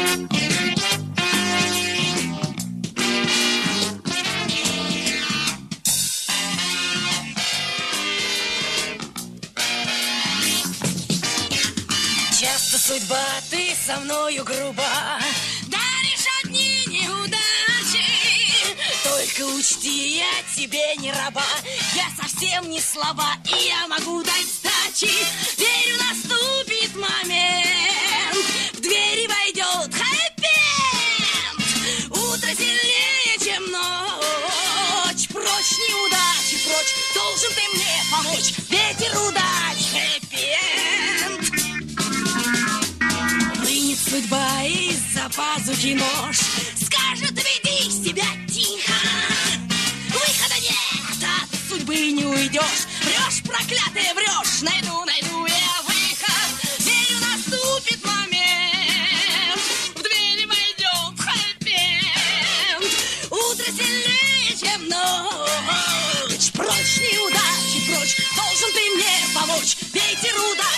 Часто судьба, ты со мною груба, даришь одни неудачи. Только учти, я тебе не раба, я совсем не слаба, и я могу дать сдачи. Верю, наступит момент, в двери войдет хэппи-энд. Утро сильнее, чем ночь, прочь неудачи, прочь, должен ты мне помочь. Ветер удач, хэппи-энд. Вынет судьба из-за пазухи нож, скажет, веди себя тихо. Выхода нет, от судьбы не уйдешь. Врешь, проклятая, врешь, найду я выход. Верю, наступит момент, в двери войдет хэппи-энд. Утро сильнее, чем ночь, прочь неудачи, прочь, должен ты мне помочь. Ветер удач.